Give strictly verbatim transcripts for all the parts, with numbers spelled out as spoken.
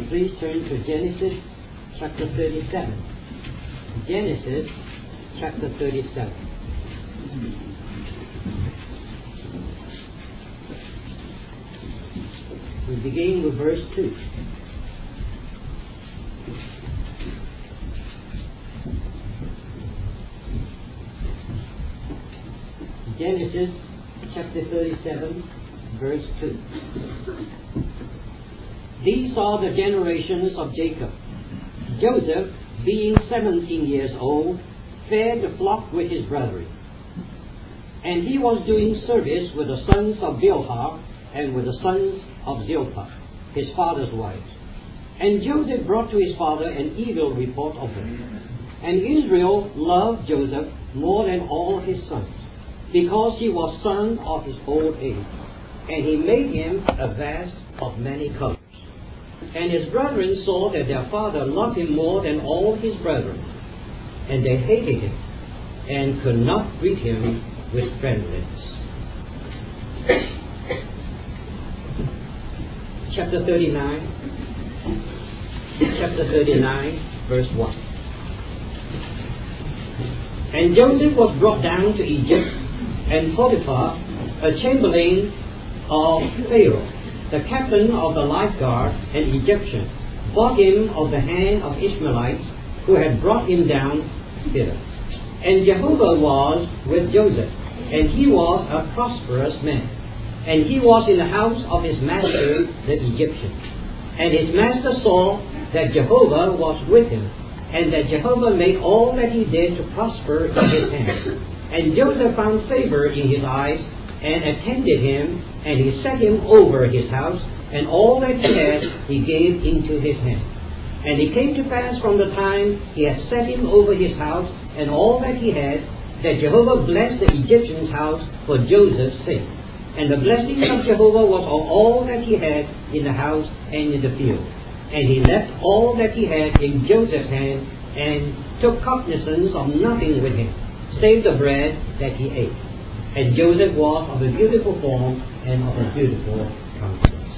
you please turn to Genesis chapter thirty-seven. Genesis chapter thirty-seven. We begin with verse two. Genesis chapter thirty-seven, verse two. These are the generations of Jacob. Joseph, being seventeen years old, fed the flock with his brethren. And he was doing service with the sons of Bilhah and with the sons of Zilpah, his father's wives. And Joseph brought to his father an evil report of them. And Israel loved Joseph more than all his sons, because he was son of his old age. And he made him a vest of many colors. And his brethren saw that their father loved him more than all his brethren. And they hated him, and could not greet him with friendliness. Chapter thirty-nine. Chapter thirty-nine, verse one. And Joseph was brought down to Egypt, and Potiphar, a chamberlain of Pharaoh, the captain of the lifeguard, an Egyptian, bought him of the hand of Ishmaelites who had brought him down hither. And Jehovah was with Joseph, and he was a prosperous man. And he was in the house of his master, the Egyptian. And his master saw that Jehovah was with him, and that Jehovah made all that he did to prosper in his hand. And Joseph found favor in his eyes, and attended him, and he set him over his house, and all that he had he gave into his hand. And it came to pass from the time he had set him over his house, and all that he had, that Jehovah blessed the Egyptian's house for Joseph's sake. And the blessing of Jehovah was on all that he had in the house and in the field. And he left all that he had in Joseph's hand, and took cognizance of nothing with him, save the bread that he ate. And Joseph was of a beautiful form and of a beautiful countenance.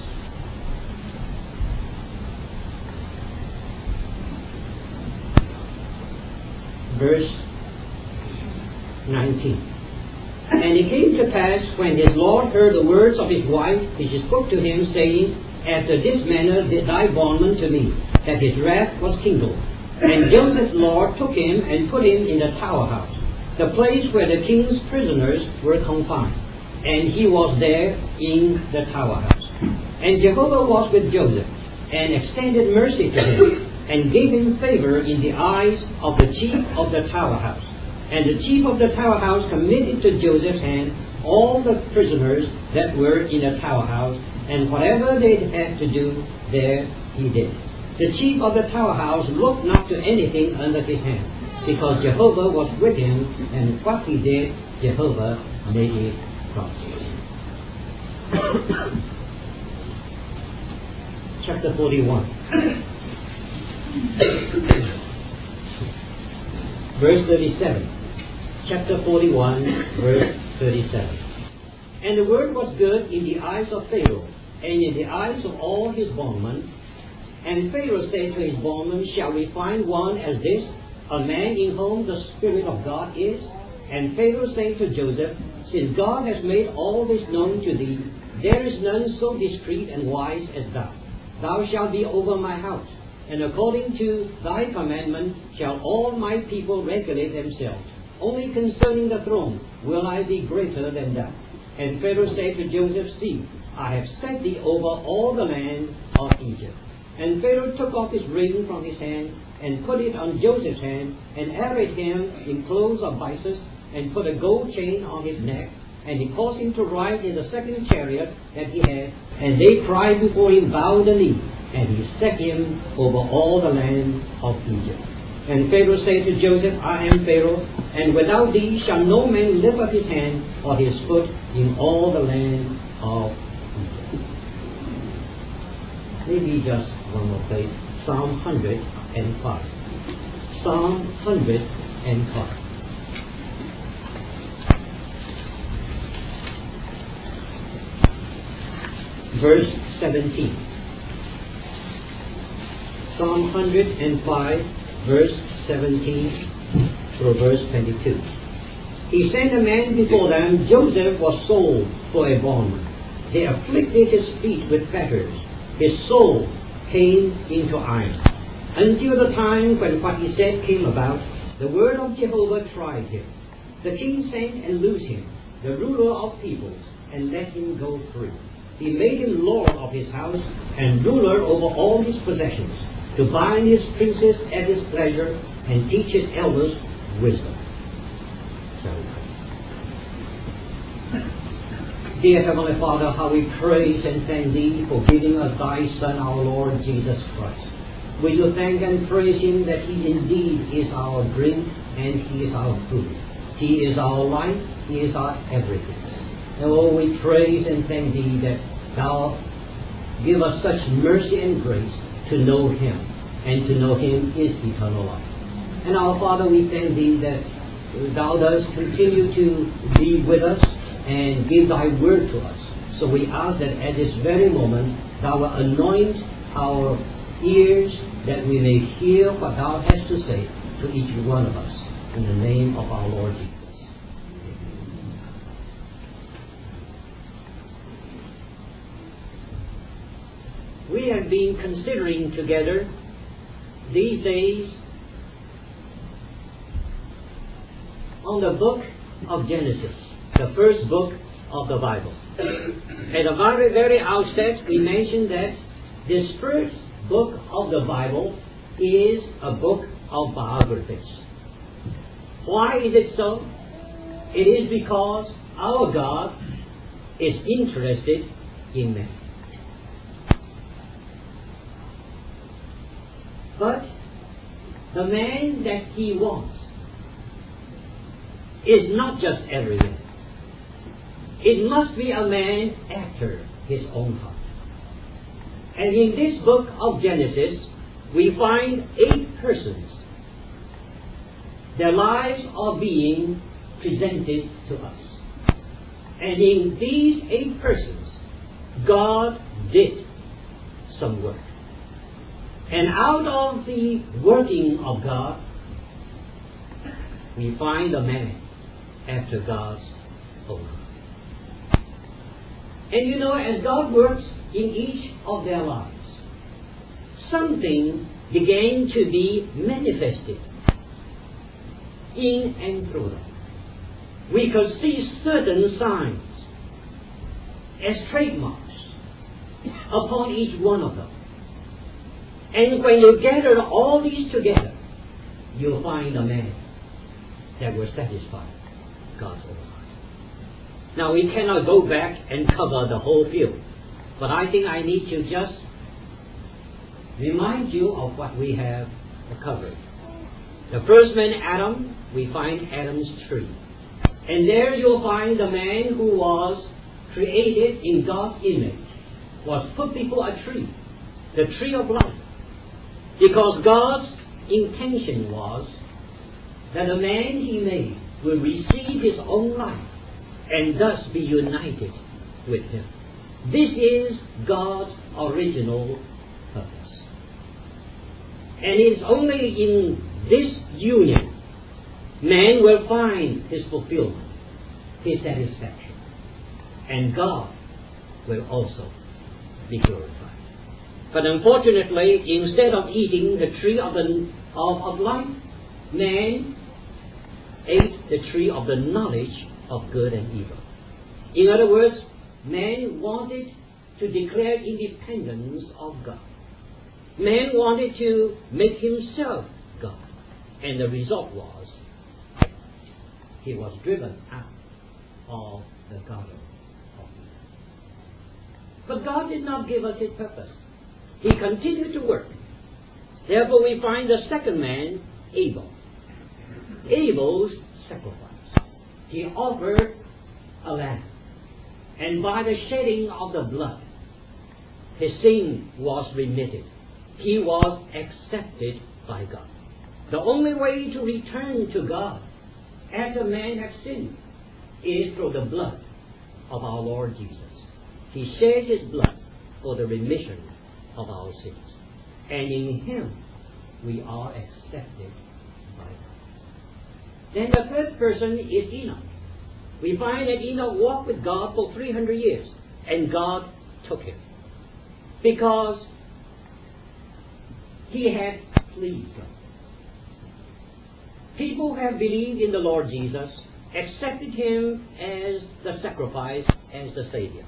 Verse nineteen. And it came to pass, when his Lord heard the words of his wife, which she spoke to him, saying, After this manner did thy bondman to me, that his wrath was kindled. And Joseph's Lord took him and put him in the tower house, the place where the king's prisoners were confined. And he was there in the tower house. And Jehovah was with Joseph, and extended mercy to him, and gave him favor in the eyes of the chief of the tower house. And the chief of the tower house committed to Joseph's hand all the prisoners that were in the tower house, and whatever they had to do there he did. The chief of the tower house looked not to anything under his hand, because Jehovah was with him, and what he did, Jehovah made it prosper. Chapter forty-one. Verse thirty-seven. Chapter forty-one, verse thirty-seven. And the word was good in the eyes of Pharaoh, and in the eyes of all his bondmen. And Pharaoh said to his bondmen, Shall we find one as this, a man in whom the Spirit of God is? And Pharaoh said to Joseph, Since God has made all this known to thee, there is none so discreet and wise as thou. Thou shalt be over my house, and according to thy commandment shall all my people regulate themselves. Only concerning the throne will I be greater than thou. And Pharaoh said to Joseph, See, I have set thee over all the land of Egypt. And Pharaoh took off his ring from his hand, and put it on Joseph's hand, and arrayed him in clothes of byssus, and put a gold chain on his neck. And he caused him to ride in the second chariot that he had. And they cried before him, bowed the knee. And he set him over all the land of Egypt. And Pharaoh said to Joseph, I am Pharaoh, and without thee shall no man lift up his hand or his foot in all the land of Egypt. Maybe just one more place. Psalm one hundred five. Psalm one hundred five. Verse seventeen. Psalm one hundred five, verse seventeen through verse twenty-two. He sent a man before them. Joseph was sold for a bondman. They afflicted his feet with fetters. His soul came into iron. Until the time when what he said came about, the word of Jehovah tried him. The king sent and loosed him, the ruler of peoples, and let him go free. He made him lord of his house and ruler over all his possessions, to bind his princes at his pleasure and teach his elders wisdom. So, dear Heavenly Father, how we praise and thank Thee for giving us Thy Son, our Lord Jesus Christ. We do thank and praise Him that He indeed is our drink and He is our food. He is our life, He is our everything. And oh, we praise and thank Thee that Thou give us such mercy and grace to know Him, and to know Him is eternal life. And our Father, we thank Thee that Thou dost continue to be with us and give Thy word to us. So we ask that at this very moment Thou will anoint our ears that we may hear what Thou hast to say to each one of us. In the name of our Lord Jesus. We have been considering together these days on the book of Genesis, the first book of the Bible. At the very, very outset, we mentioned that this first book of the Bible is a book of biographies. Why is it so? It is because our God is interested in men. But the man that He wants is not just every man. It must be a man after His own heart. And in this book of Genesis, we find eight persons. Their lives are being presented to us. And in these eight persons, God did some work. And out of the working of God, we find a man after God's own heart. And you know, as God works in each of their lives, something began to be manifested in and through them. We could see certain signs as trademarks upon each one of them. And when you gather all these together, you'll find a man that will satisfy God's own heart. Now, we cannot go back and cover the whole field, but I think I need to just remind you of what we have covered. The first man, Adam, we find Adam's tree. And there you'll find the man who was created in God's image, was put before a tree, the tree of life. Because God's intention was that the man He made will receive his own life and thus be united with Him. This is God's original purpose. And it's only in this union man will find his fulfillment, his satisfaction. And God will also be glorified. But unfortunately, instead of eating the tree of, the, of, of life, man ate the tree of the knowledge of good and evil. In other words, man wanted to declare independence of God. Man wanted to make himself God. And the result was, he was driven out of the Garden of Eden. But God did not give us His purpose. He continued to work. Therefore we find the second man, Abel. Abel's sacrifice. He offered a lamb. And by the shedding of the blood, his sin was remitted. He was accepted by God. The only way to return to God after man has sinned is through the blood of our Lord Jesus. He shed His blood for the remission of our sins. and in Him we are accepted by God. Then the third person is Enoch. We find that Enoch walked with God for three hundred years, and God took him because he had pleased God. People who have believed in the Lord Jesus accepted Him as the sacrifice, as the Savior.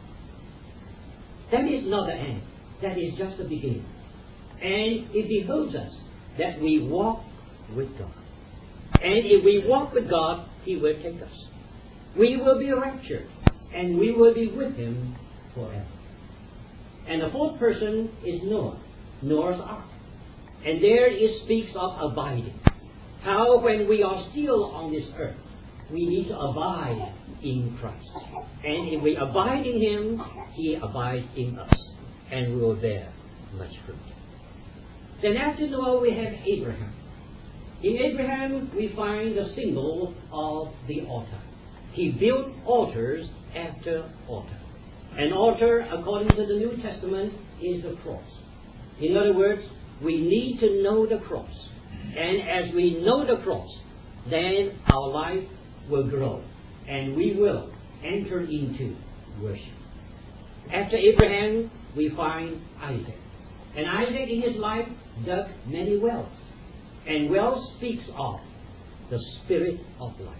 That is not the end. That is just the beginning. And it behoves us that we walk with God. And if we walk with God, He will take us. We will be raptured, and we will be with Him forever. And the fourth person is Noah, Noah's Ark. And there it speaks of abiding. How when we are still on this earth, we need to abide in Christ. And if we abide in Him, He abides in us, and we will bear much fruit. Then after Noah we have Abraham. In Abraham we find the symbol of the altar. He built altars after altar. An altar, according to the New Testament, is the cross. In other words, we need to know the cross. And as we know the cross, then our life will grow, and we will enter into worship. After Abraham, we find Isaac. And Isaac in his life dug many wells. And well speaks of the spirit of life.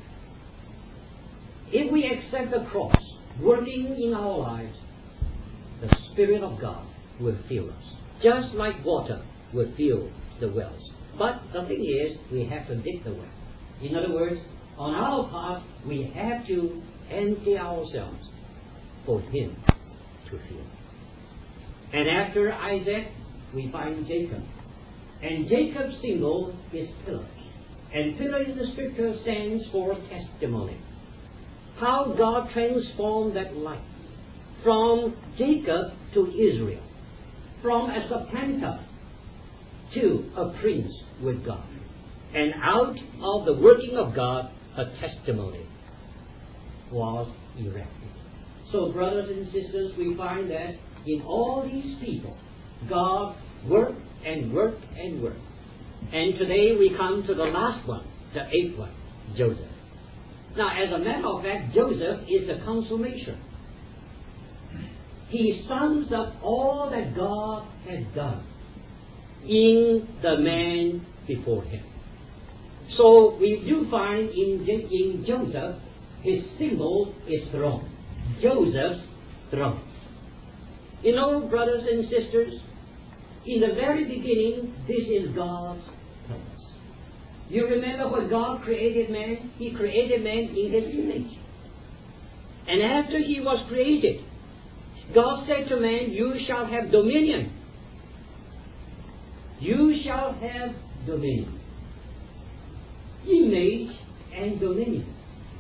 If we accept the cross working in our lives, the Spirit of God will fill us, just like water will fill the wells. But the thing is, we have to dig the well. In other words, on our part, we have to empty ourselves for Him to fill. And after Isaac, we find Jacob. And Jacob's symbol is pillar. And pillar in the Scripture stands for testimony. How God transformed that life from Jacob to Israel, from a supplanter to a prince with God. And out of the working of God, a testimony was erected. So, brothers and sisters, we find that in all these people, God worked and worked and worked. And today we come to the last one, the eighth one, Joseph. Now, as a matter of fact, Joseph is the consummation. He sums up all that God had done in the man before him. So we do find in, in Joseph, his symbol is throne. Joseph's throne. You know, brothers and sisters, in the very beginning, this is God's purpose. You remember when God created man? He created man in His image. And after he was created, God said to man, you shall have dominion. You shall have dominion. Image and dominion.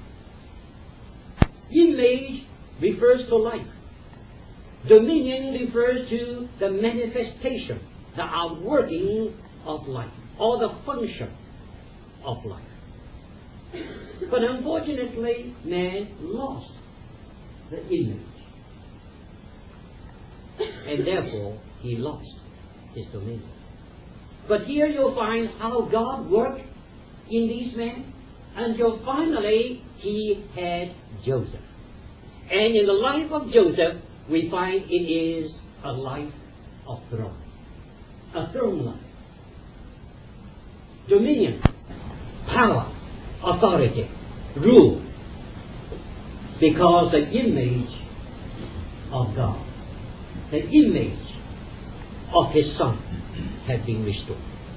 Image refers to life. Dominion refers to the manifestation, the outworking of life, or the function of life. But unfortunately, man lost the image. And therefore, he lost his dominion. But here you'll find how God worked in these men until finally he had Joseph. And in the life of Joseph, we find it is a life of throne. A throne life. Dominion, power, authority, rule. Because the image of God, the image of His Son had been restored.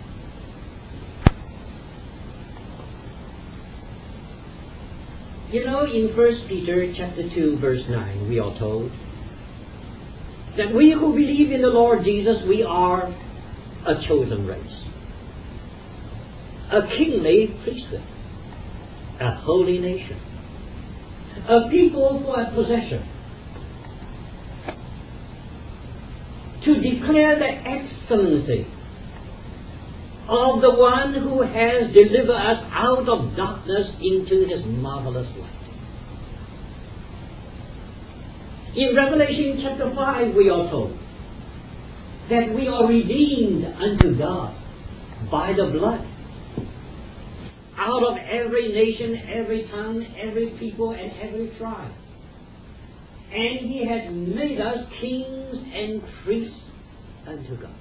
You know, in First Peter chapter two, verse nine, we are told that we who believe in the Lord Jesus, we are a chosen race, a kingly priesthood, a holy nation, a people for a possession, to declare the excellency of the one who has delivered us out of darkness into His marvelous light. In Revelation chapter five, we are told that we are redeemed unto God by the blood, out of every nation, every tongue, every people, and every tribe. And He has made us kings and priests unto God.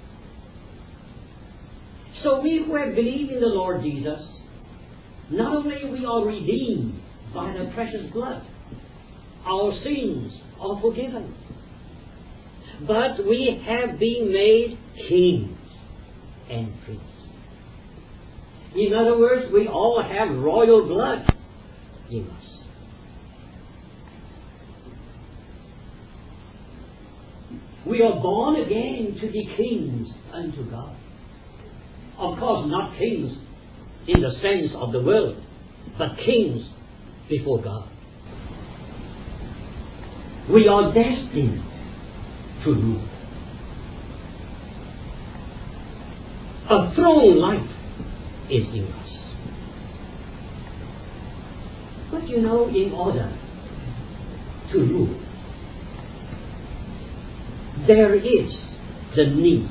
So we who have believed in the Lord Jesus, not only we are redeemed by the precious blood, our sins are forgiven, but we have been made kings and priests. In other words, we all have royal blood in us. We are born again to be kings unto God. Of course, not kings in the sense of the world, but kings before God. We are destined to rule. A throne life is in us. But you know, in order to rule, there is the need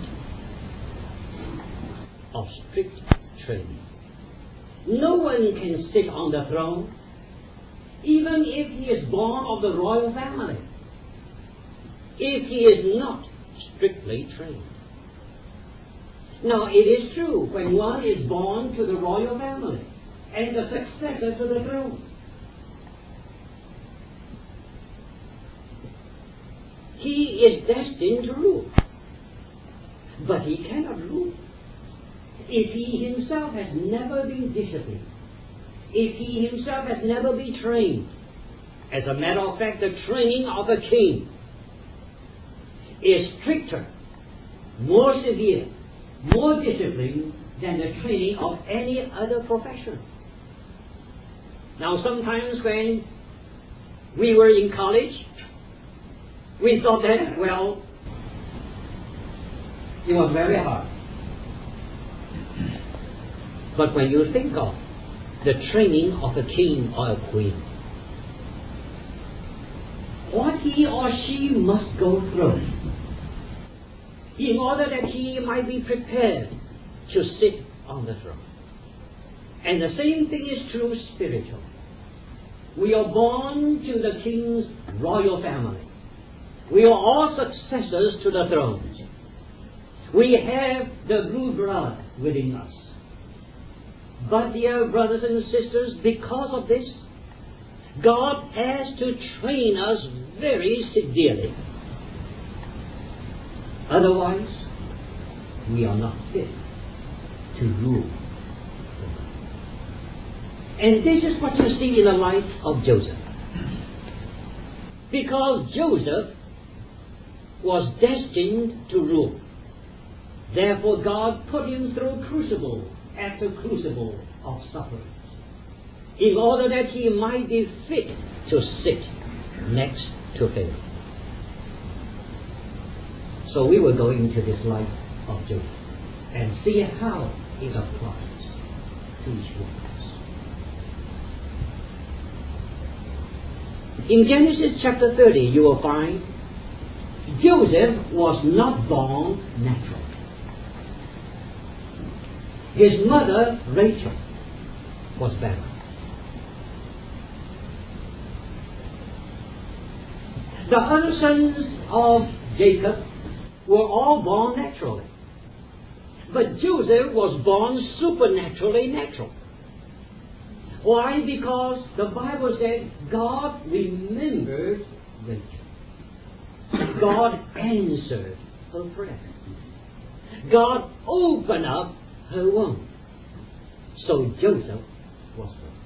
of strict training. No one can sit on the throne, even if he is born of the royal family, if he is not strictly trained. Now, it is true, when one is born to the royal family and the successor to the throne, he is destined to rule. But he cannot rule if he himself has never been disciplined, if he himself has never been trained. As a matter of fact, the training of a king is stricter, more severe, more disciplined than the training of any other profession. Now, sometimes when we were in college, we thought that, well, it was very hard. But when you think of the training of a king or a queen, what he or she must go through in order that he might be prepared to sit on the throne. And the same thing is true spiritually. We are born to the king's royal family. We are all successors to the throne. We have the blue blood within us. But, dear brothers and sisters, because of this, God has to train us very severely. Otherwise, we are not fit to rule. And this is what you see in the life of Joseph. Because Joseph was destined to rule. Therefore, God put him through crucible after crucible of sufferings, in order that he might be fit to sit next to Pharaoh. So we will go into this life of Joseph and see how it applies to each one of us. In Genesis chapter thirty, you will find Joseph was not born natural. His mother, Rachel, was barren. The other sons of Jacob were all born naturally. But Joseph was born supernaturally natural. Why? Because the Bible said God remembered Rachel. God answered her prayer. God opened up her womb. So Joseph was born.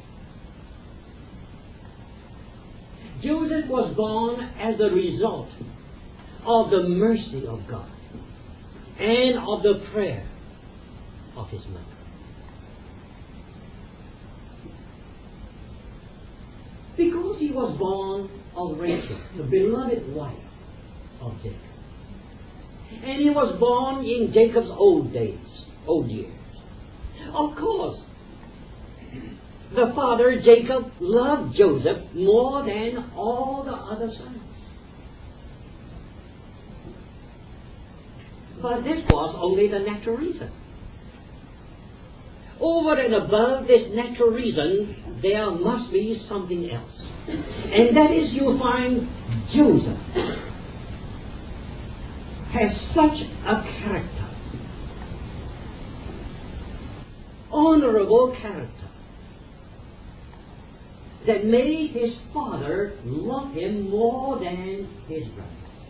Joseph was born as a result of the mercy of God and of the prayer of his mother. Because he was born of Rachel, the beloved wife of Jacob. And he was born in Jacob's old days, old years. Of course, the father, Jacob, loved Joseph more than all the other sons. But this was only the natural reason. Over and above this natural reason, there must be something else. And that is, you find Joseph has such a character, honorable character, that made his father love him more than his brother.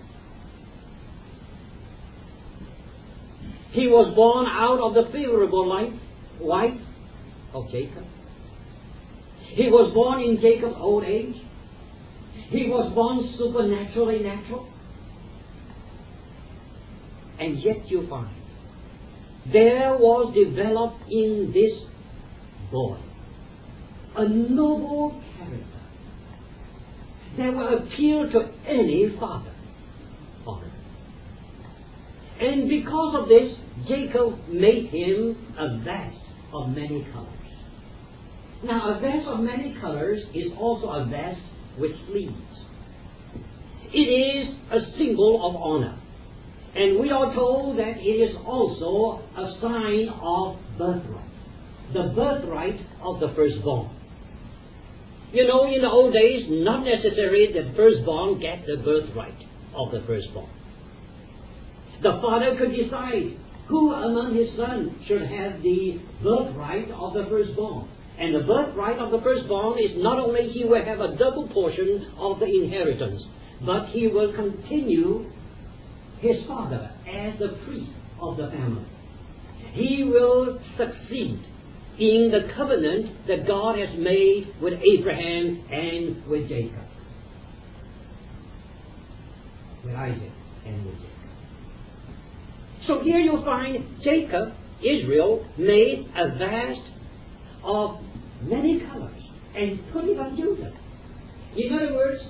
He was born out of the favorable life, wife of Jacob. He was born in Jacob's old age. He was born supernaturally natural. And yet you find there was developed in this boy a noble character that will appeal to any father on earth. And because of this, Jacob made him a vest of many colors. Now, a vest of many colors is also a vest with sleeves. It is a symbol of honor. And we are told that it is also a sign of birthright. The birthright of the firstborn. You know, in the old days, not necessary that the firstborn get the birthright of the firstborn. The father could decide who among his sons should have the birthright of the firstborn. And the birthright of the firstborn is not only he will have a double portion of the inheritance, but he will continue his father as the priest of the family. He will succeed in the covenant that God has made with Abraham and with Jacob. With Isaac and with Jacob. So here you find Jacob, Israel, made a vest of many colors and put it on Joseph. In other words,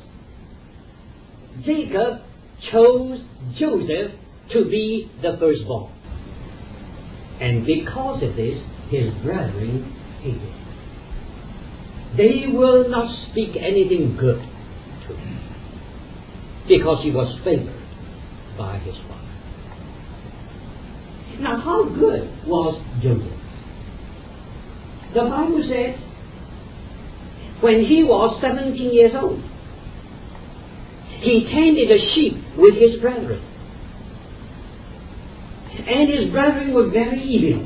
Jacob chose Joseph to be the firstborn. And because of this, his brethren hated him. They will not speak anything good to him because he was favored by his father. Now, how good was Joseph? The Bible says, when he was seventeen years old, he tended the sheep with his brethren. And his brethren were very evil.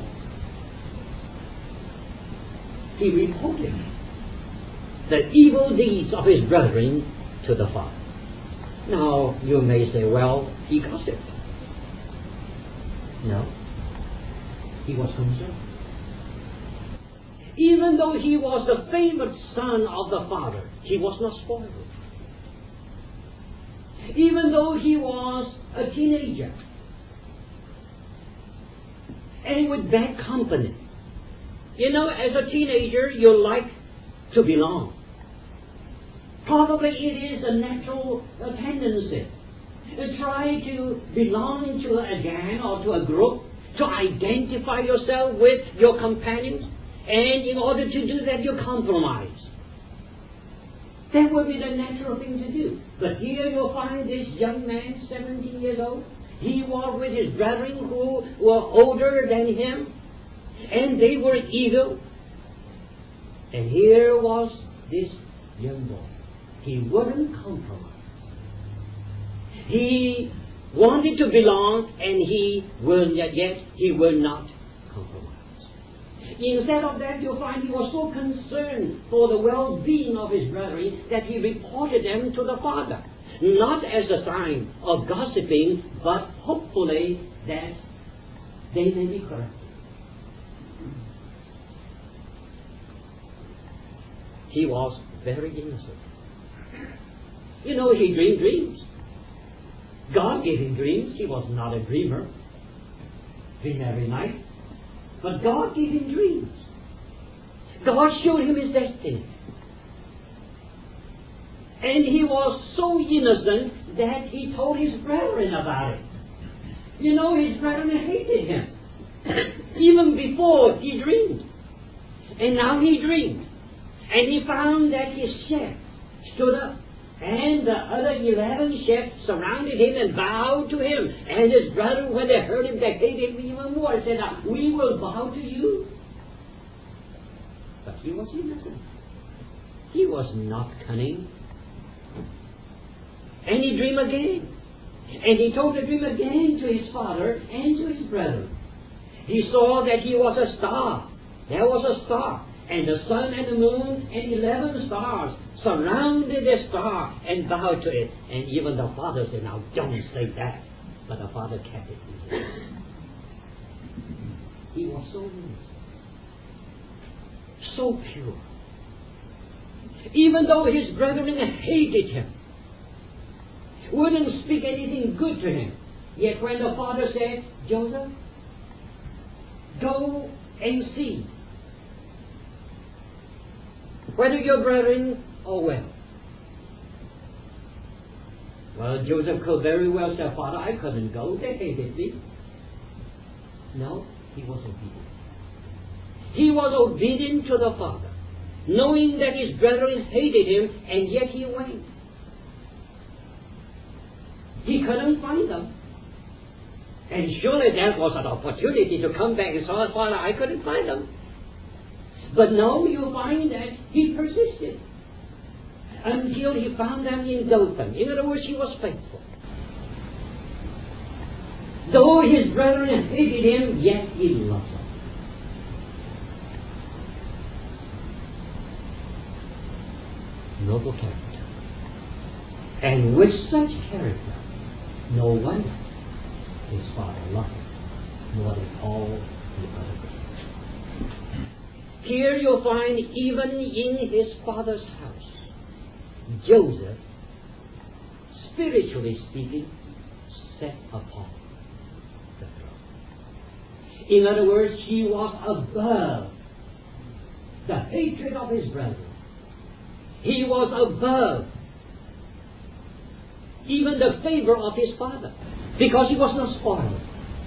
He reported the evil deeds of his brethren to the father. Now, you may say, well, he gossiped. No. He was concerned. Even though he was the favored son of the father, he was not spoiled. Even though he was a teenager and with bad company. You know, as a teenager, you like to belong. Probably it is a natural tendency to try to belong to a gang or to a group, to identify yourself with your companions, and in order to do that, you compromise. That would be the natural thing to do. But here you'll find this young man, seventeen years old. He was with his brethren who were older than him, and they were evil. And here was this young boy. He wouldn't compromise. He wanted to belong, and he will yet, yet he will not compromise. Instead of that, you'll find he was so concerned for the well-being of his brethren that he reported them to the father. Not as a sign of gossiping, but hopefully that they may be corrected. He was very innocent. You know, he dreamed dreams. God gave him dreams. He was not a dreamer. Dream every night. But God gave him dreams. God showed him his destiny. And he was so innocent that he told his brethren about it. You know, his brethren hated him. Even before he dreamed. And now he dreamed. And he found that his chef stood up And the other eleven shepherds surrounded him and bowed to him. And his brethren, when they heard him, they hated him even more and said, now, we will bow to you. But he was innocent. He was not cunning. And he dreamed again. And he told the dream again to his father and to his brethren. He saw that he was a star. There was a star. And the sun and the moon and eleven stars surrounded the star and bowed to it. And even the father said, now don't say that. But the father kept it. He was so innocent. So pure. Even though his brethren hated him, wouldn't speak anything good to him, yet when the father said, Joseph, go and see whether your brethren are well. Well, Joseph could very well say, Father, I couldn't go. They hated me. No, he was obedient. He was obedient to the father, knowing that his brethren hated him, and yet he went. He couldn't find them. And surely that was an opportunity to come back and say, Father, I couldn't find them. But no, you find that he persisted until he found them in Dothan. In other words, he was faithful. Though his brethren hated him, yet he loved them. Noble character. And with such character, no wonder his father loved him more than all the other brothers. Here you'll find, even in his father's house, Joseph, spiritually speaking, set upon the throne. In other words, he was above the hatred of his brethren. He was above even the favor of his father, because he was not spoiled.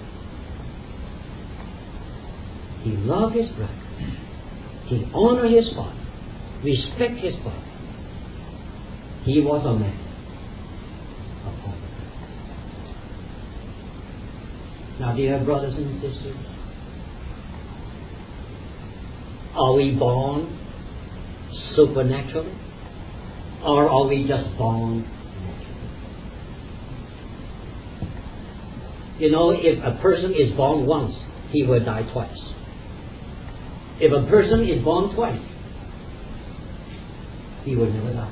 He loved his brother. He honored his father, respect his father. He was a man upon the earth. Now, dear brothers and sisters, are we born supernaturally, or are we just born naturally? You know, if a person is born once, he will die twice. If a person is born twice, he will never die.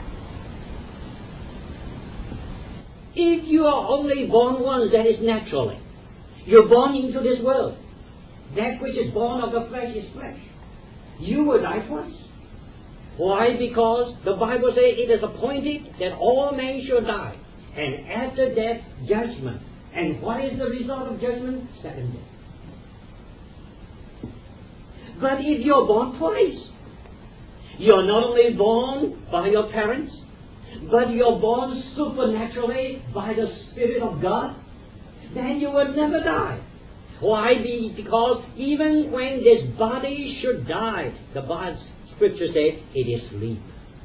If you are only born once, that is naturally. You're born into this world. That which is born of the flesh is flesh. You will die twice. Why? Because the Bible says it is appointed that all men shall die, and after death, judgment. And what is the result of judgment? Second death. But if you're born twice, you're not only born by your parents, but you're born supernaturally by the Spirit of God, then you will never die. Why? Because even when this body should die, the Bible, Scripture says it is sleep.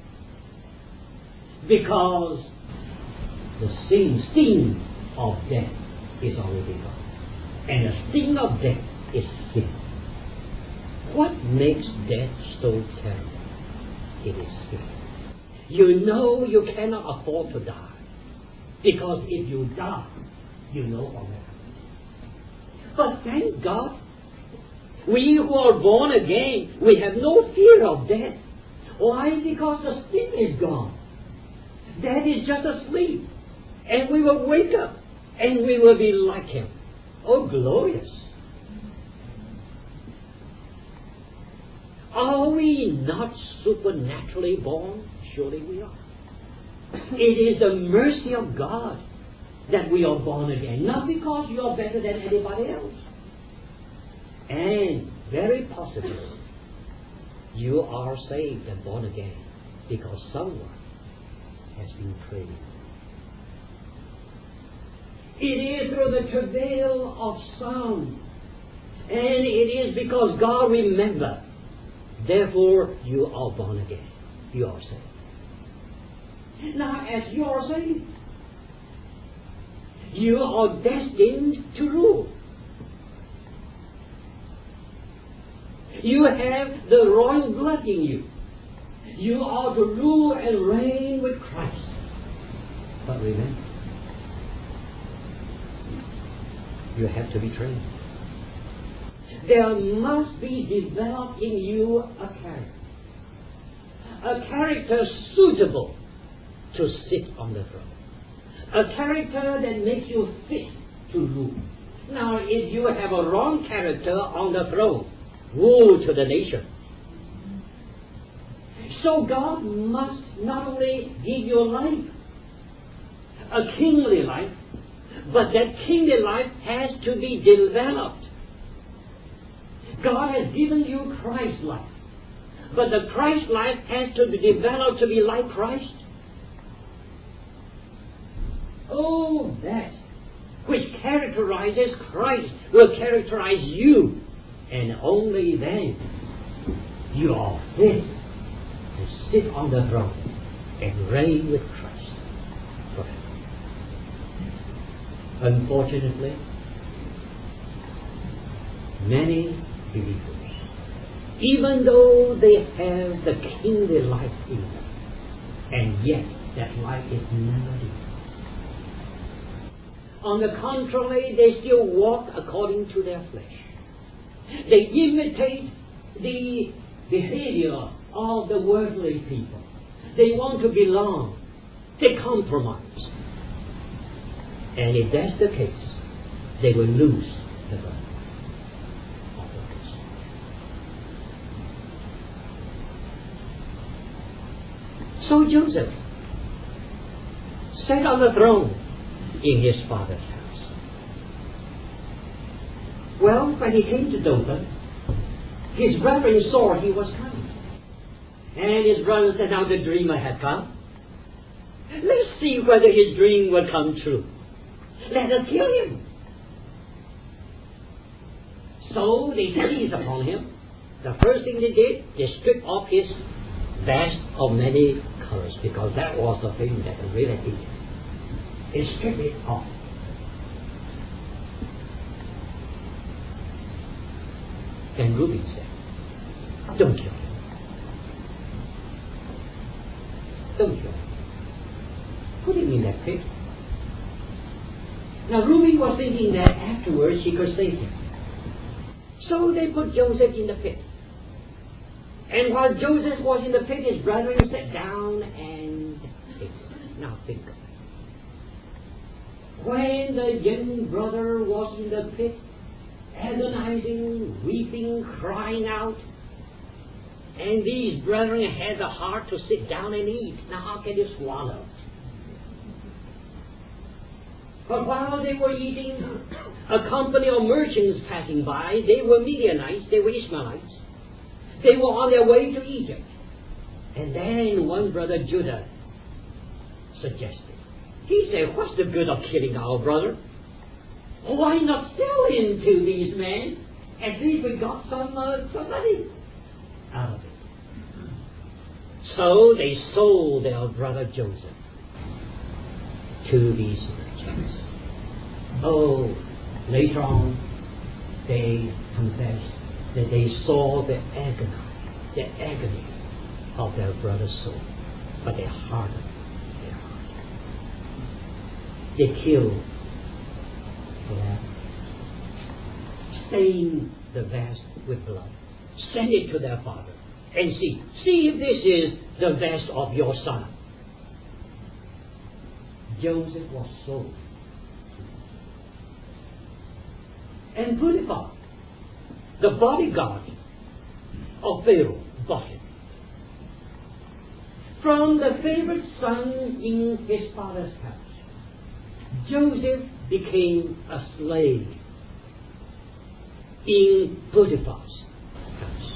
Because the sting, sting of death is already gone. And the sting of death is sin. What makes death so terrible? It is sin. You know you cannot afford to die. Because if you die, you know what will happen. But thank God, we who are born again, we have no fear of death. Why? Because the sting is gone. Death is just asleep. And we will wake up. And we will be like him. Oh, glorious. Are we not supernaturally born? Surely we are. It is the mercy of God that we are born again. Not because you are better than anybody else. And very possibly, you are saved and born again because someone has been praying. It is through the travail of sound. And it is because God remembered. Therefore, you are born again. You are saved. Now, as you are saved, you are destined to rule. You have the royal blood in you. You are to rule and reign with Christ. But remember, you have to be trained. There must be developed in you a character. A character suitable to sit on the throne. A character that makes you fit to rule. Now, if you have a wrong character on the throne, woe to the nation. So God must not only give you life, a kingly life, but that kingly life has to be developed. God has given you Christ's life, but the Christ life has to be developed to be like Christ. Oh, that which characterizes Christ will characterize you, and only then you are fit to sit on the throne and reign with Christ forever. Unfortunately, many believers, even though they have the kingly life in them, and yet that life is never deep. On the contrary, they still walk according to their flesh. They imitate the behavior of the worldly people. They want to belong. They compromise. And if that's the case, they will lose the birth of the gospel. So Joseph sat on the throne in his father's house. Well, when he came to Dothan, his brethren saw he was coming. And his brother said, now the dreamer had come. Let's see whether his dream will come true. Let us kill him. So they seized upon him. The first thing they did, they stripped off his vest of many colors, because that was the thing that really hated. They stripped it off. And Reuben said, don't kill him. Don't kill him. Put him in that pit. Now Reuben was thinking that afterwards he could save him. So they put Joseph in the pit. And while Joseph was in the pit, his brethren sat down and ate. Now think of it. When the young brother was in the pit, agonizing, weeping, crying out, and these brethren had the heart to sit down and eat. Now how can you swallow? But while they were eating, a company of merchants passing by, they were Midianites, they were Ishmaelites. They were on their way to Egypt. And then one brother, Judah, suggested. He said, what's the good of killing our brother? Why not sell him to these men? At least we got some, uh, some money out of it. So they sold their brother Joseph to these merchants. Oh, later on, they confessed that they saw the agony, the agony of their brother's soul, but they hardened their heart. They killed the lamb, stained the vest with blood, sent it to their father, and see, see if this is the vest of your son. Joseph was sold. And Potiphar, the bodyguard of Pharaoh, bought him. From the favorite son in his father's house, Joseph became a slave in Potiphar's house.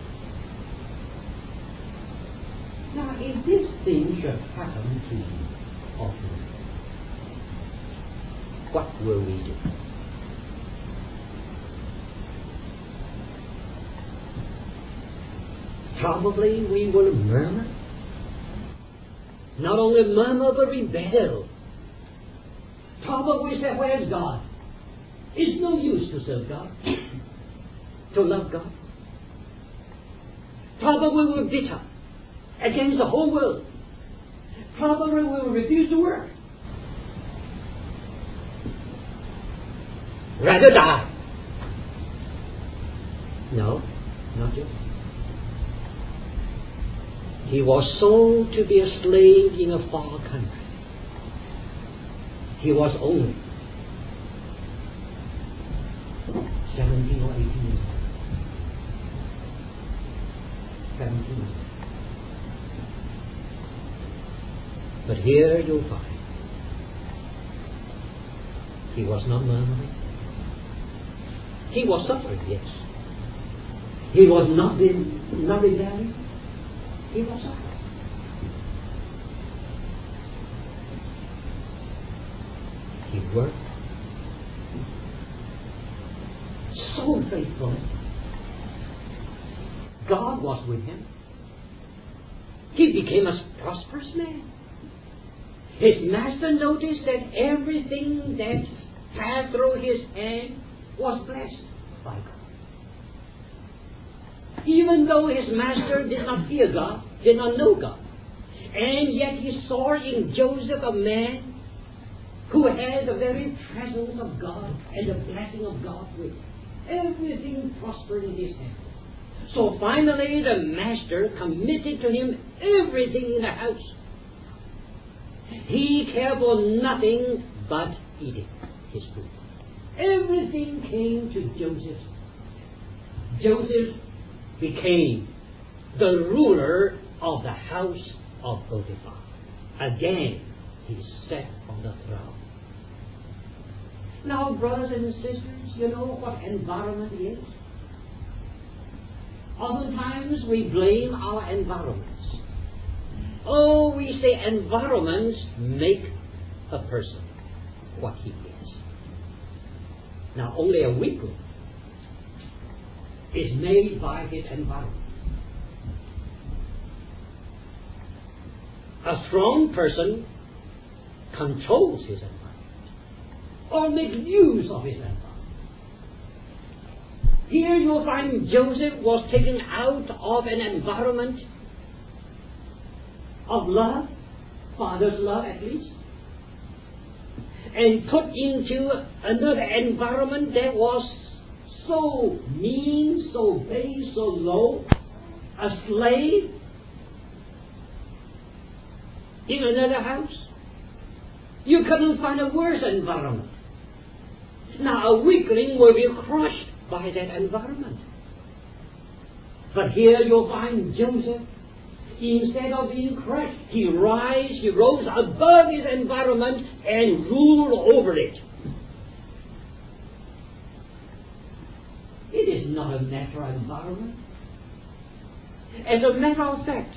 Now, if this thing should happen to you or to me, what will we do? Probably we will murmur. not only murmur but rebel. Trouble we say, where's God? It's no use to serve God, to love God. Probably we were bitter against the whole world. Probably we will refuse to work. Rather die. No, not yet. He was sold to be a slave in a far country. He was only seventeen or eighteen years old. seventeen years old. But here you'll find he was not murmuring. He was suffering, yes. He was not in, not rebelling. He was suffering. He worked so faithfully. God was with him. He became a prosperous man. His master noticed that everything that passed through his hand was blessed by God. Even though his master did not fear God, did not know God, and yet he saw in Joseph a man who had the very presence of God and the blessing of God with him. Everything prospered in his hand. So finally the master committed to him everything in the house. He cared for nothing but eating his food. Everything came to Joseph. Joseph became the ruler of the house of Potiphar. Again, he sat on the throne. Now, brothers and sisters, you know what environment is? Oftentimes we blame our environments. Oh, we say environments make a person what he is. Now, only a weakling is made by his environment. A strong person controls his environment or makes use of his environment. Here you'll find Joseph was taken out of an environment of love, father's love at least, and put into another environment that was so mean, so base, so low, a slave in another house. You couldn't find a worse environment. Now a weakling will be crushed by that environment. But here you'll find Joseph, instead of being crushed, he rise, he rose above his environment and ruled over it. It is not a natural environment. As a matter of fact,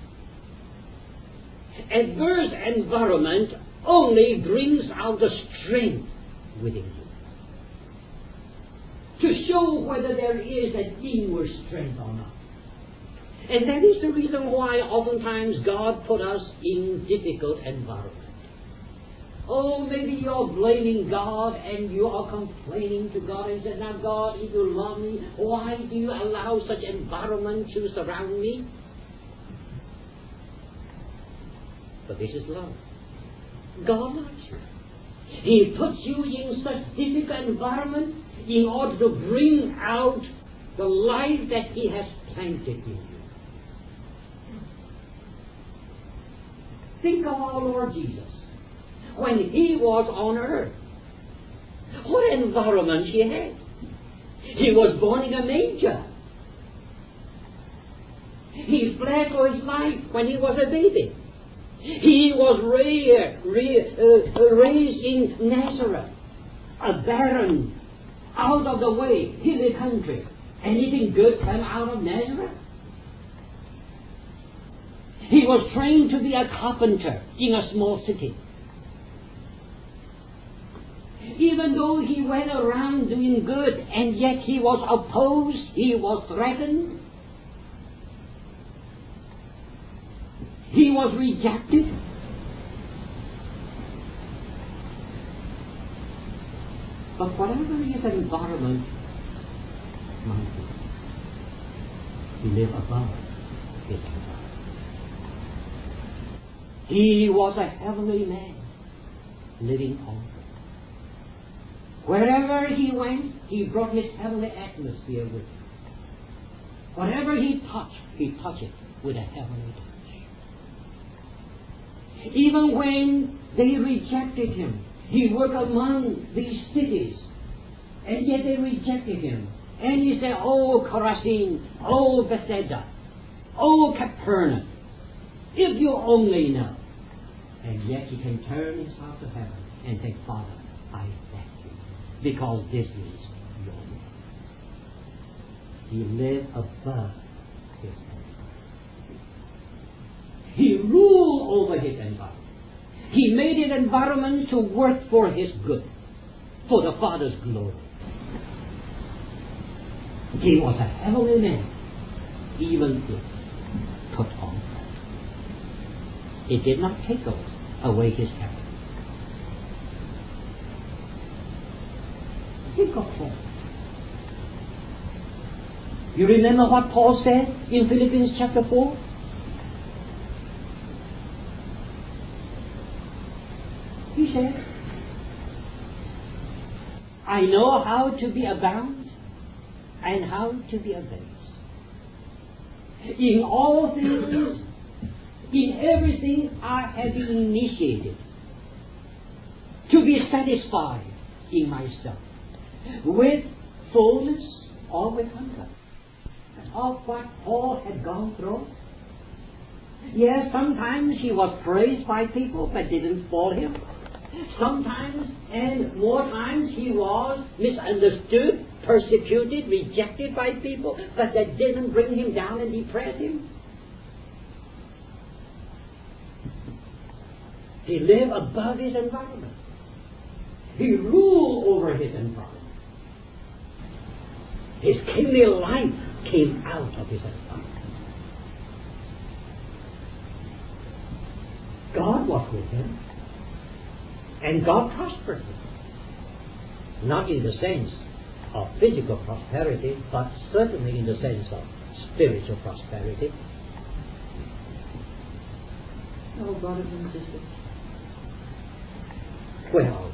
adverse environment only brings out the strength within you, to show whether there is an inward strength or not. And that is the reason why oftentimes God put us in difficult environments. Oh, maybe you're blaming God and you are complaining to God and say, now God, if you love me, why do you allow such environment to surround me? But this is love. God loves you. He puts you in such difficult environment in order to bring out the life that He has planted in you. Think of our Lord Jesus. When He was on earth, what environment He had. He was born in a manger. He fled for His life when He was a baby. He was raised, uh, raised in Nazareth, a barren, out of the way, hilly country. Anything good come out of Nazareth? He was trained to be a carpenter in a small city. Even though he went around doing good, and yet he was opposed, he was threatened. He was rejected. But whatever his environment might be, he lived above his environment. He was a heavenly man, living on earth. Wherever he went, he brought his heavenly atmosphere with him. Whatever he touched, he touched it with a heavenly touch. Even when they rejected him, he worked among these cities, and yet they rejected him. And he said, "Oh, Chorazin, oh, Bethsaida, oh, Capernaum, if you only know." And yet he can turn his heart to heaven and say, "Father, I thank you, because this is your will." He lived above his environment. He ruled over his environment. He made his environment to work for his good, for the Father's glory. He was a heavenly man, even if put on earth. It did not take away his character. Think of Paul. You remember what Paul said in Philippians chapter four? He said, "I know how to be abound and how to be abased. In all things, in everything I have been initiated to be satisfied in myself with fullness or with hunger." Of what Paul had gone through. Yes, sometimes he was praised by people that didn't fall him. Sometimes, and more times, he was misunderstood, persecuted, rejected by people, but that didn't bring him down and depress him. He lived above his environment. He ruled over his environment. His kingly life came out of his environment. God was with him, and God prospered him. Not in the sense of physical prosperity, but certainly in the sense of spiritual prosperity. Oh, brothers and sisters. Well,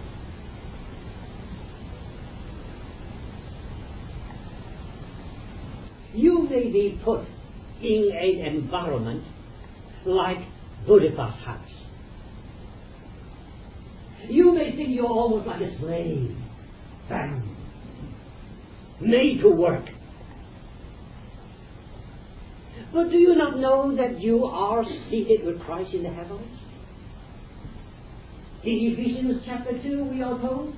you may be put in an environment like Potiphar's house. You may think you're almost like a slave, bound, made to work. But do you not know that you are seated with Christ in the heavens? In Ephesians chapter two, we are told,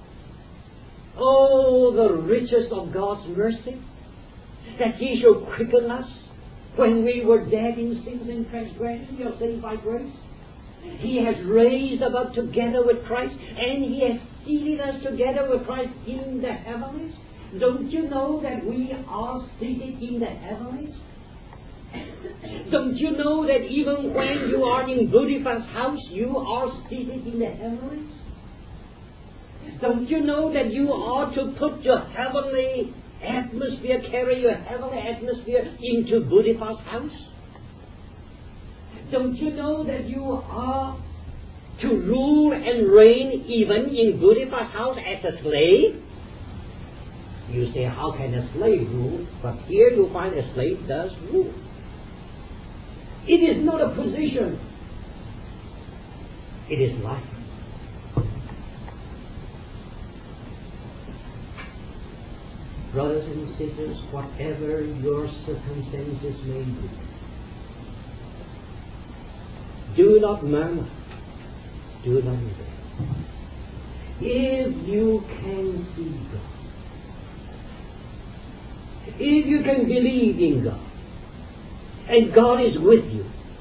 "Oh, the riches of God's mercy, that He should quicken us when we were dead in sins and transgressions, we are saved by grace. He has raised us up together with Christ, and He has seated us together with Christ in the heavens." Don't you know that we are seated in the heavens? Don't you know that even when you are in Potiphar's house, you are seated in the heavens? Don't you know that you are to put your heavenly atmosphere, carry your heavenly atmosphere into Potiphar's house? Don't you know that you are to rule and reign even in Potiphar's house as a slave? You say, how can a slave rule? But here you find a slave does rule. It is not a position. It is life. Brothers and sisters, whatever your circumstances may be, do not murmur. Do not rebel. If you can see God, if you can believe in God, and God is with you,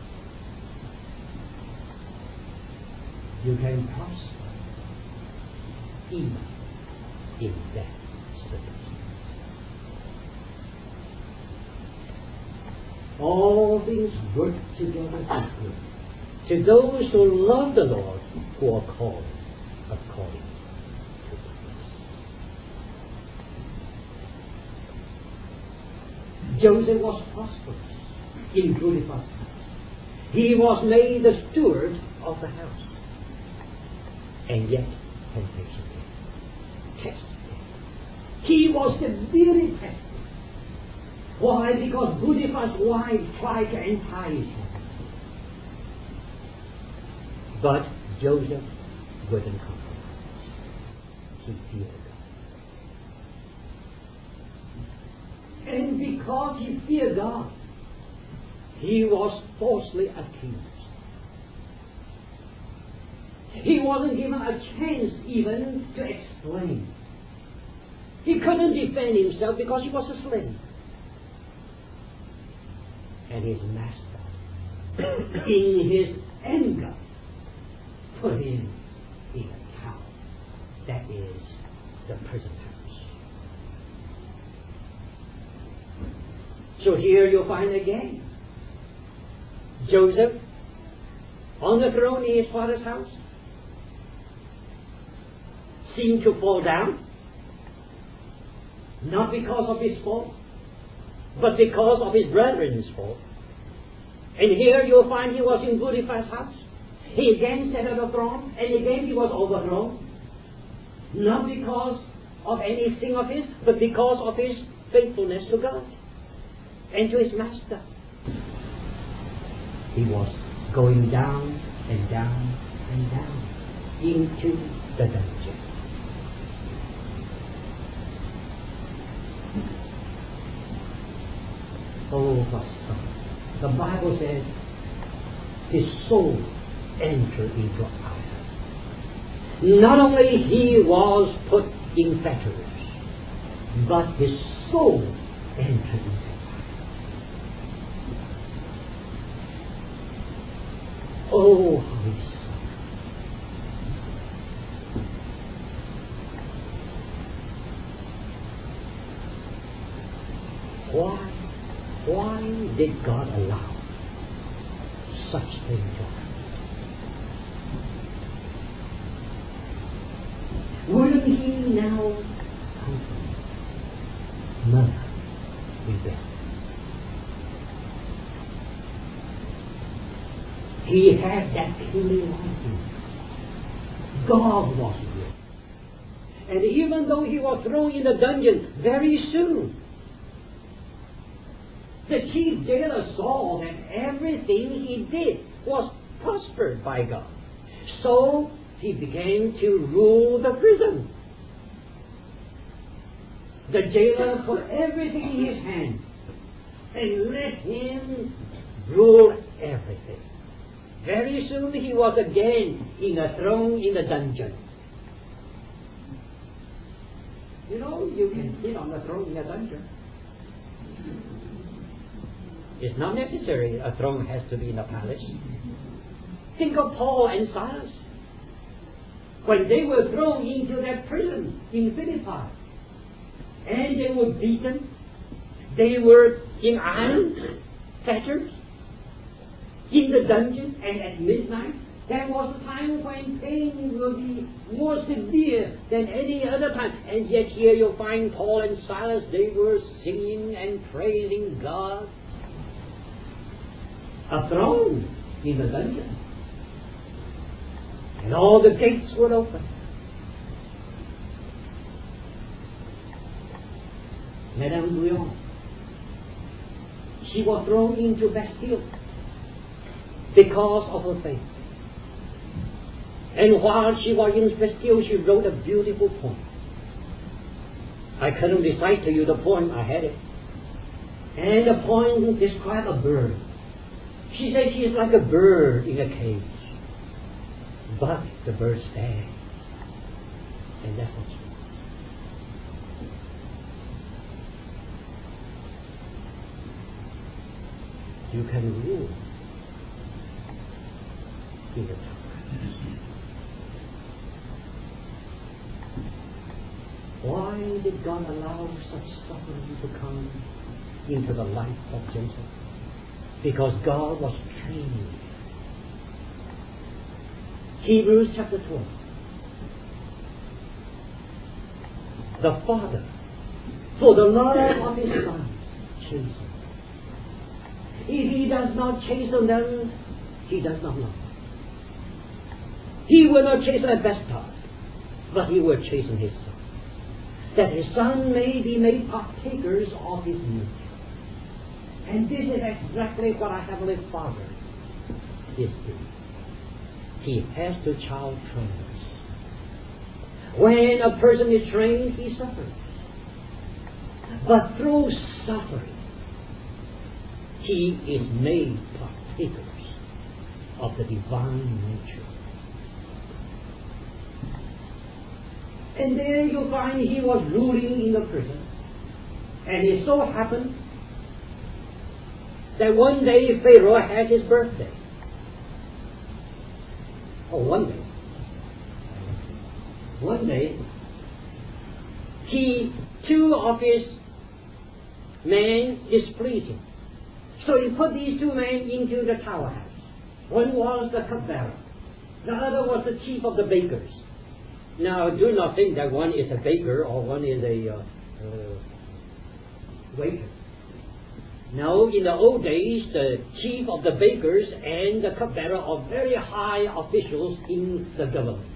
you can prosper even in that circumstance. All all things work together for good to those who love the Lord, who are called according to purpose. Joseph was prosperous in Potiphar's house. He was made the steward of the house. And yet, temptation came. Test came. He was severely tested. Why? Because Potiphar's wife tried to entice him. But Joseph wouldn't compromise. He feared God. And because he feared God, he was falsely accused. He wasn't given a chance even to explain. He couldn't defend himself because he was a slave. And his master, in his anger, put him in a tower. That is the prison house. So here you'll find again Joseph on the throne in his father's house seemed to fall down, not because of his fault, but because of his brethren's fault. And here you'll find he was in Potiphar's house. He again sat on the throne, and again he was overthrown. Not because of anything of his, but because of his faithfulness to God and to his master. He was going down and down and down into the dungeon. Oh, what sorrow. The Bible says his soul entered into fire. Not only he was put in fetters, but his soul entered into fire. Oh, how he suffered. Why? Why did God allow such things to happen? Wouldn't he now conquer, murder, rebel? He had that killing license. God was with. And even though he was thrown in the dungeon very soon, the chief jailer saw that everything he did was prospered by God. So he began to rule the prison. The jailer put everything in his hand and let him rule everything. Very soon he was again in a throne in the dungeon. You know, you can sit on the throne in a dungeon. It's not necessary a throne has to be in a palace. Think of Paul and Silas. When they were thrown into that prison in Philippi, and they were beaten, they were in iron fetters, in the dungeon, and at midnight, that was a time when pain will be more severe than any other time. And yet here you'll find Paul and Silas, they were singing and praising God. A throne in the dungeon. And all the gates were open. Madame Guyon, she was thrown into Bastille because of her faith. And while she was in Bastille, she wrote a beautiful poem. I couldn't recite to you the poem, I had it. And the poem described a bird. She said she is like a bird in a cage. But the bird stands. And that's what she is. You can rule in the tower. Why did God allow such suffering to come into the life of Joseph? because God was training. Hebrews chapter twelve. The Father, for the love of His Son, chasten. If He does not chasten them, He does not love them. He will not chasten a bastard, but He will chasten His Son, that His Son may be made partakers of His nature. And this is exactly what our Heavenly Father is doing. He has to child train us. When a person is trained, he suffers. But through suffering, he is made partakers of the divine nature. And there you find he was ruling in the prison. And it so happened that one day Pharaoh had his birthday. Oh, one day. One day, he, two of his men displeased him. So he put these two men into the tower house. One was the cupbearer. The other was the chief of the bakers. Now, do not think that one is a baker or one is a uh, uh, waiter. Now, in the old days, the chief of the bakers and the cupbearer are very high officials in the government.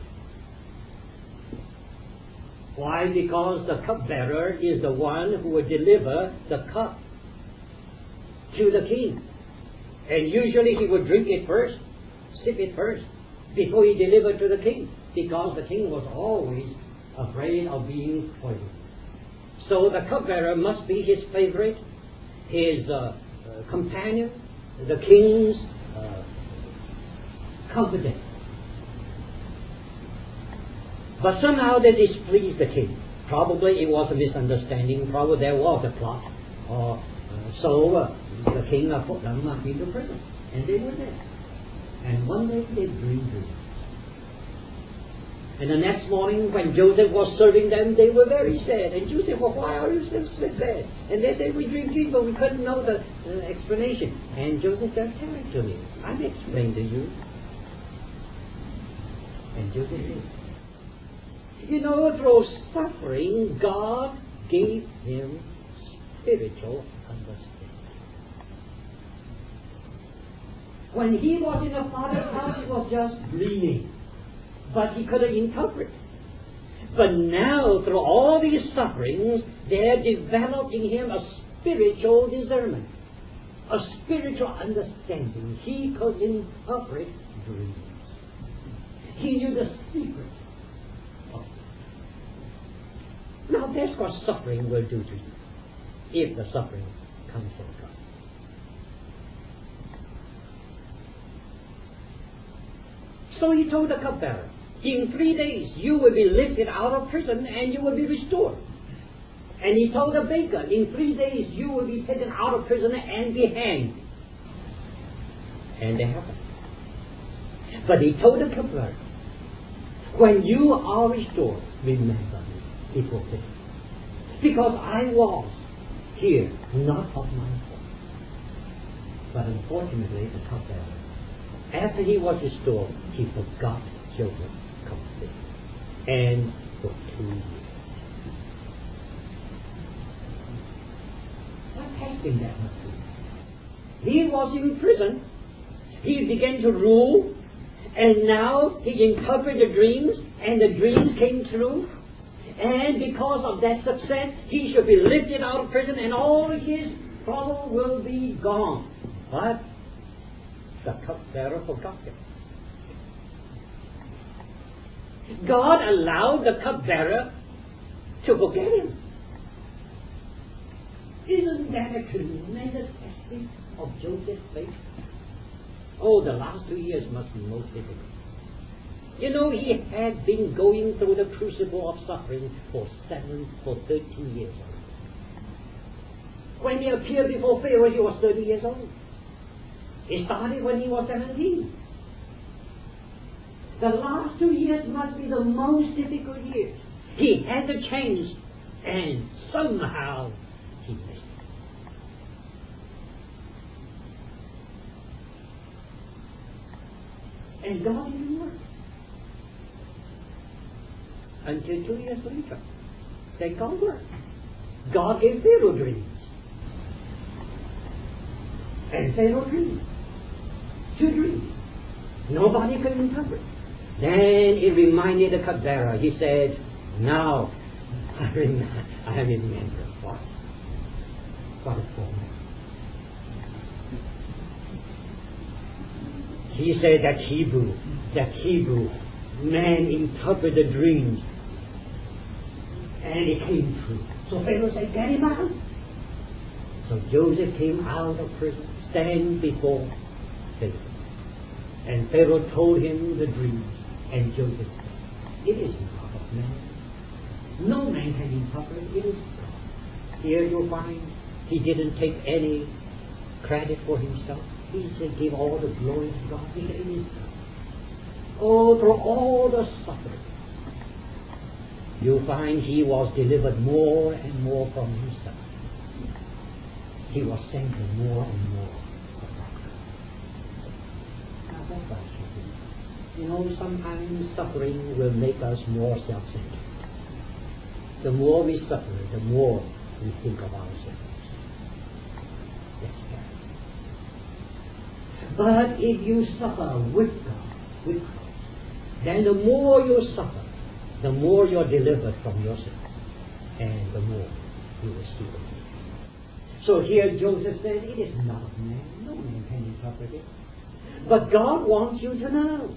Why? Because the cupbearer is the one who will deliver the cup to the king. And usually he would drink it first, sip it first, before he delivered to the king. Because the king was always afraid of being poisoned. So the cupbearer must be his favorite, his uh, uh, companion, the king's uh, confidant. But somehow they displeased the king. Probably it was a misunderstanding. Probably there was a plot. Or, uh, so uh, the king uh, put them uh, into prison. And they were there. And one day they dreamed dreams. And the next morning when Joseph was serving them, they were very sad. And Joseph, well, why are you so sad? And they said, we dreamed dreams, but we couldn't know the uh, explanation. And Joseph said, tell it to me. I'll explain to you. And Joseph did. You know, through suffering, God gave him spiritual understanding. When he was in the Father's house, he was just dreaming. But he couldn't interpret. But now, through all these sufferings, there developed in him a spiritual discernment, a spiritual understanding. He could interpret dreams. He knew the secret. Now that's what suffering will do to you, if the suffering comes from God. So he told the cupbearer, in three days you will be lifted out of prison and you will be restored. And he told the baker, in three days you will be taken out of prison and be hanged. And they happened. But he told the cupbearer, when you are restored, remember me. People think. Because I was here, not of my fault. But unfortunately, the cupbearer, after he was restored, he forgot Joseph completely. And for two years. What testing that must be? He was in prison. He began to rule. And now he interpreted the dreams. And the dreams came true. And because of that success, he should be lifted out of prison and all his trouble will be gone. But the cupbearer forgot him. God allowed the cupbearer to forget him. Isn't that a tremendous testing of Joseph's faith? Oh, the last two years must be most difficult. You know, he had been going through the crucible of suffering for seven, for thirteen years old. When he appeared before Pharaoh, he was thirty years old. It started when he was seventeen. The last two years must be the most difficult years. He had the chance, and somehow he missed And God didn't work. Until two years later, then God worked. God gave Pharaoh dreams. And Pharaoh dreamed. Two dreams. Nobody could interpret. Then it reminded the cupbearer. He said, now I remember, I remember what? What a fool. He said that Hebrew, that Hebrew man interpreted dreams. And it came true. So Pharaoh said, get him out. So Joseph came out of prison, stand before Pharaoh. And Pharaoh told him the dream. And Joseph said, it is not of man. No man can interpret. It is God. Here you'll find he didn't take any credit for himself. He said, give all the glory to God. He said, it is God. Oh, through all the suffering, you'll find he was delivered more and more from himself. He was centered more and more upon God. Now that's what should be. You know, sometimes suffering will make us more self-centered. The more we suffer, the more we think of ourselves. That's bad. But if you suffer with God, with God, then the more you suffer, the more you're delivered from yourself, and the more you will see the Lord. So here Joseph said, it is not of man. No man can interpret it. But God wants you to know.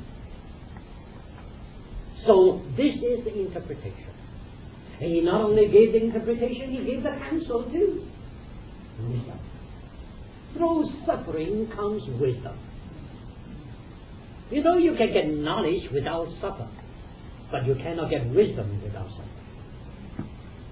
So this is the interpretation. And he not only gave the interpretation, he gave the counsel too. Wisdom. Through suffering comes wisdom. You know, you can get knowledge without suffering, but you cannot get wisdom without suffering.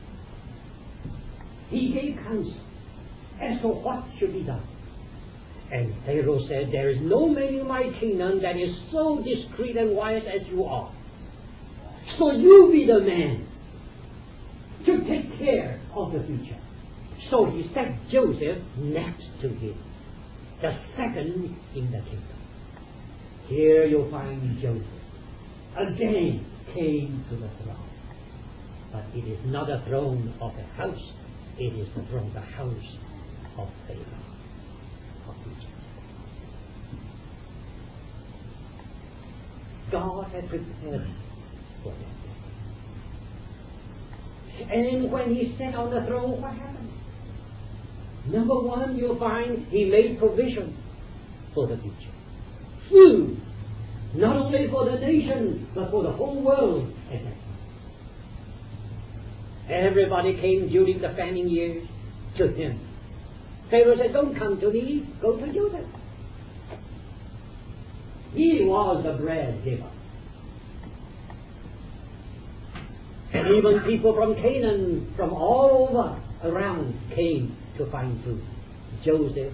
He gave counsel as to what should be done. And Pharaoh said, there is no man in my kingdom that is so discreet and wise as you are. So you be the man to take care of the future. So he set Joseph next to him, the second in the kingdom. Here you'll find Joseph again came to the throne. But it is not a throne of a house, it is the throne, the house of Pharaoh of Egypt. God had prepared for that. And when he sat on the throne, what happened? Number one, you'll find he made provision for the future. Food, not only for the nation, but for the whole world at that time. Everybody came during the famine years to him. Pharaoh said, don't come to me, go to Joseph. He was the bread giver. And even people from Canaan, from all over around, came to find food. Joseph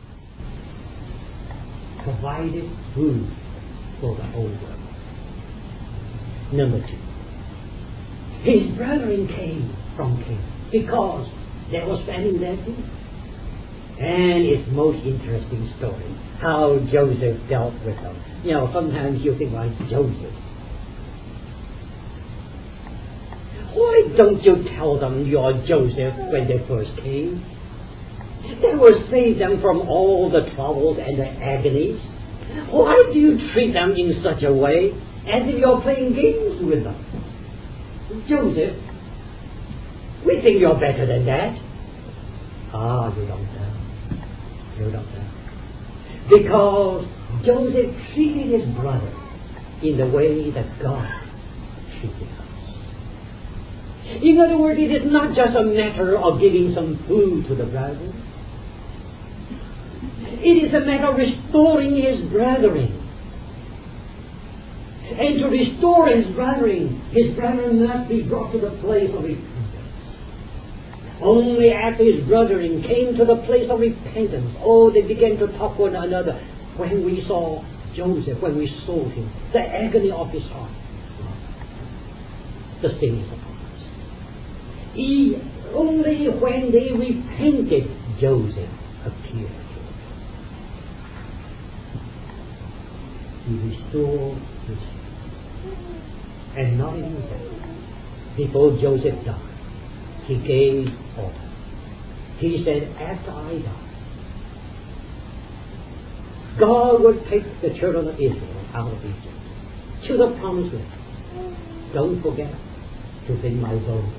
provided food for the whole world. Number two, his brethren came from Canaan because there was famine there too. And it's most interesting story how Joseph dealt with them. You know, sometimes you think, well, it's Joseph. Why don't you tell them you're Joseph when they first came? That will save them from all the troubles and the agonies. Why do you treat them in such a way as if you're playing games with them? Joseph, we think you're better than that. Ah, you don't know. You don't know. Because Joseph treated his brother in the way that God treated us. In other words, it is not just a matter of giving some food to the brother. It is a matter of restoring his brethren. And to restore his brethren, his brethren must be brought to the place of repentance. Only after his brethren came to the place of repentance, oh, they began to talk one another. When we saw Joseph, when we sold him, the agony of his heart, the sin is upon us. He, only when they repented, Joseph appeared. He restored his health. And not only that, before Joseph died, he gave order. He said, after I die, God will take the children of Israel out of Egypt to the promised land. Don't forget to bring my bones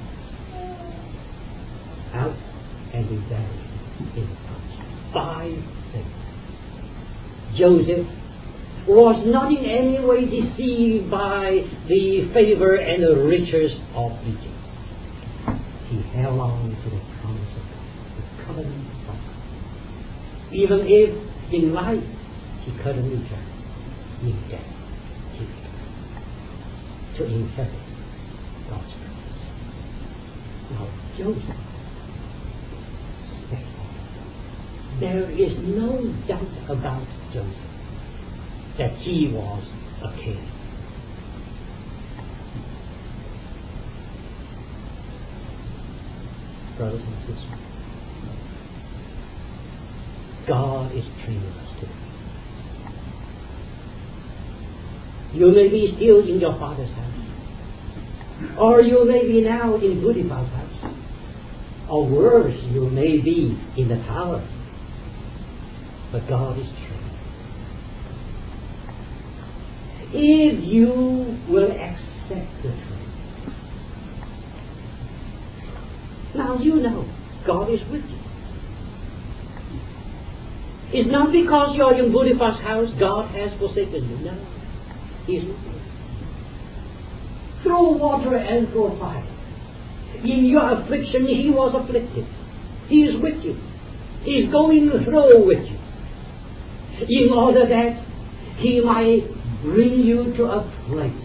out and be buried in the house. Five things. Joseph was not in any way deceived by the favor and the riches of Egypt. He held on to the promise of God, the covenant of God. Even if in life he couldn't return, in death he returned to inherit God's promise. Now Joseph, there is no doubt about Joseph that he was a king. Brothers and sisters, God is training us today. You may be still in your father's house, or you may be now in Potiphar's house, or worse, you may be in the tower. But God is training. If you will accept the truth. Now you know God is with you. It's not because you're in Potiphar's house God has forsaken you. No. He's with you. Through water and through fire. In your affliction He was afflicted. He is with you. He is going through with you. In order that He might bring you to a place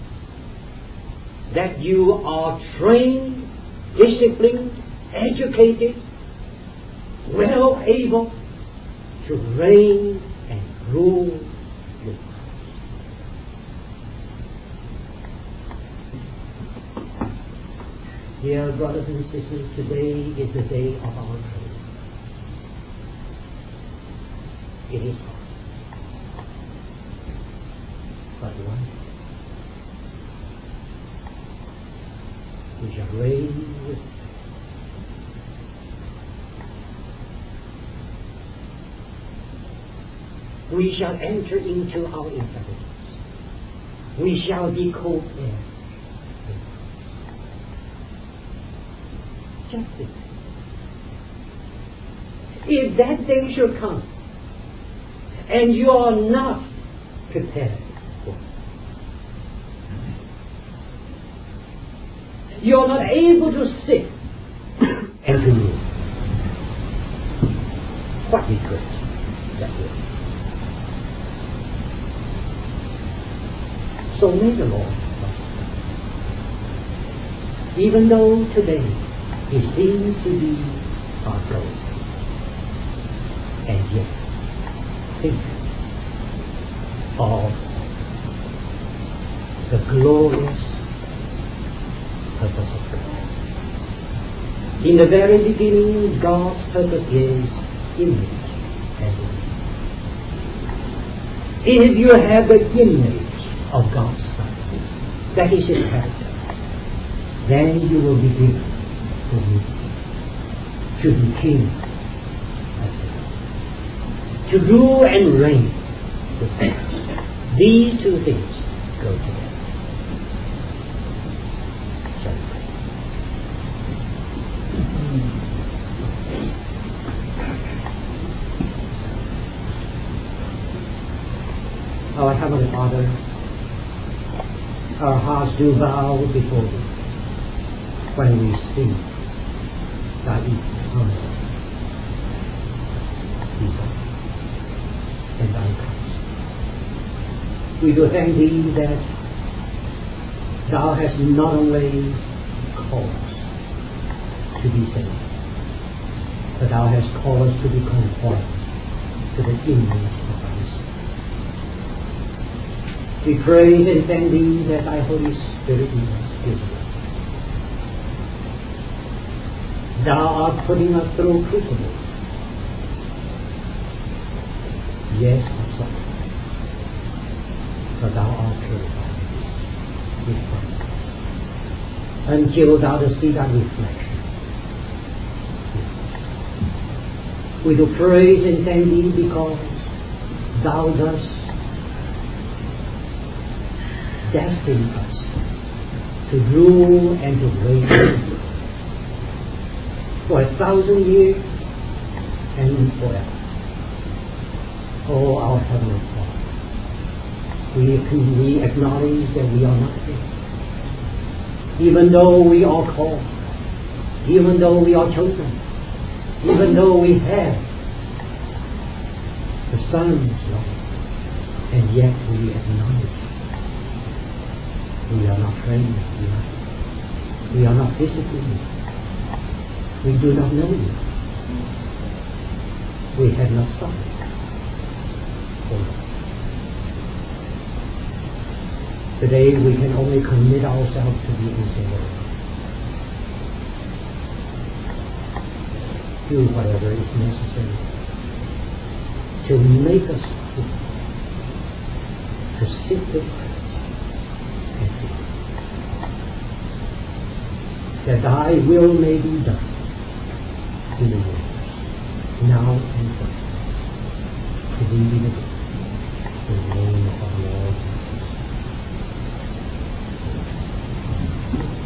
that you are trained, disciplined, educated, well able to reign and rule with Christ. Dear brothers and sisters, today is the day of our training. It is hard. But one day, we shall reign with Him. We shall enter into our inheritance. We shall be co-heirs. Just this. If that day should come, and you are not prepared for it, you are not able to sit and to move, what regret that will. So may the Lord, even though today He seems to be our goal, and yet think of the glorious purpose of God. In the very beginning, God's purpose is image and image. If you have the image of God's Son, that is His character, then you will begin to be, to be king, to rule and reign with Him. These two things go together. Shall we pray? Our Heavenly Father, our hearts do bow before Thee when we see Thy eternal people and Thy Christ. We do thank Thee that Thou hast not only called us to be saved, but Thou hast called us to be conformed to the image of Christ. We praise and thank Thee that Thy Holy Spirit is with us. Thou art putting us through crucibles. Yes, of suffering. for thou art purified with fire, until thou dost see thy reflection. We do praise and thank thee because thou dost destine us to rule and to reign for a thousand years and forever. Oh, our Heavenly Father, we, we acknowledge that we are not saved. Even though we are called, even though we are chosen, even though we have the Son's love, and yet we acknowledge we are not trained, we are, we are not disciplined, we do not know you, we have not suffered. Today we can only commit ourselves to the Word. Do whatever is necessary to make us fit to sit with us and see that thy will may be done in the universe, now and forever. To thee be the glory. In the name of our Lord Jesus.